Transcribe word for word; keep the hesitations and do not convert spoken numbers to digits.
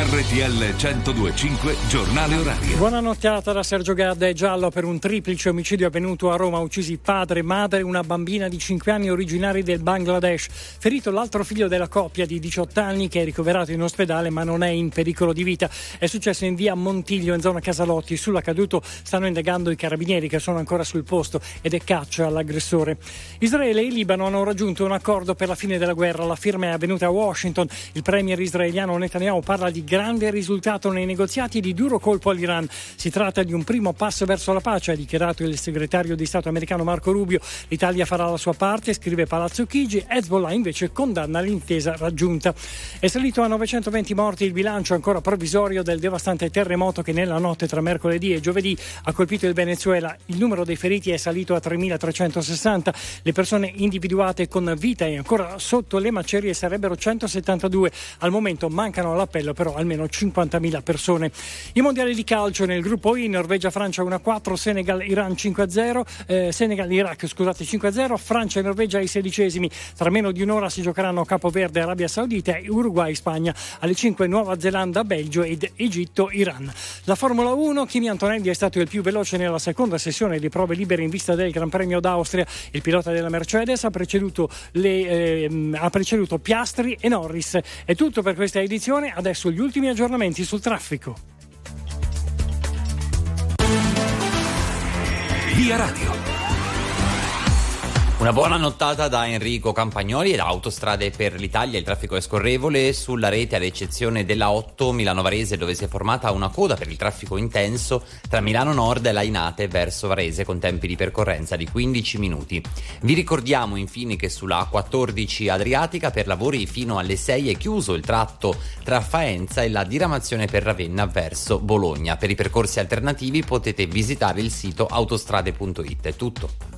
R T L centodue e cinque giornale orario. Buona notata da Sergio Gadda. È giallo per un triplice omicidio avvenuto a Roma. Uccisi padre, madre e una bambina di cinque anni originari del Bangladesh. Ferito l'altro figlio della coppia di diciotto anni che è ricoverato in ospedale ma non è in pericolo di vita. È successo in via Montiglio, in zona Casalotti. Sull'accaduto stanno indagando i carabinieri che sono ancora sul posto ed è caccia all'aggressore. Israele e il Libano hanno raggiunto un accordo per la fine della guerra. La firma è avvenuta a Washington. Il premier israeliano Netanyahu parla di grande risultato nei negoziati e di duro colpo all'Iran. Si tratta di un primo passo verso la pace, ha dichiarato il segretario di Stato americano Marco Rubio. L'Italia farà la sua parte, scrive Palazzo Chigi. Hezbollah invece condanna l'intesa raggiunta. È salito a novecentoventi morti il bilancio ancora provvisorio del devastante terremoto che nella notte tra mercoledì e giovedì ha colpito il Venezuela. Il numero dei feriti è salito a tremilatrecentosessanta. Le persone individuate con vita e ancora sotto le macerie sarebbero centosettantadue. Al momento mancano all'appello però almeno cinquantamila persone. I mondiali di calcio nel gruppo I: Norvegia-Francia uno a quattro, Senegal-Iran cinque a zero, eh, Senegal-Iraq scusate cinque a zero, Francia e Norvegia ai sedicesimi. Tra meno di un'ora si giocheranno Capoverde, Arabia Saudita e Uruguay-Spagna. Alle cinque Nuova Zelanda, Belgio ed Egitto-Iran. La Formula uno: Kimi Antonelli è stato il più veloce nella seconda sessione di prove libere in vista del Gran Premio d'Austria. Il pilota della Mercedes ha preceduto, le, eh, ha preceduto Piastri e Norris. È tutto per questa edizione, adesso gli ultimi aggiornamenti sul traffico. Via Radio. Una buona nottata da Enrico Campagnoli. Ed Autostrade per l'Italia, il traffico è scorrevole sulla rete ad eccezione della otto Milano-Varese, dove si è formata una coda per il traffico intenso tra Milano Nord e Lainate verso Varese con tempi di percorrenza di quindici minuti. Vi ricordiamo infine che sulla A quattordici Adriatica per lavori fino alle sei è chiuso il tratto tra Faenza e la diramazione per Ravenna verso Bologna. Per i percorsi alternativi potete visitare il sito autostrade punto it. È tutto.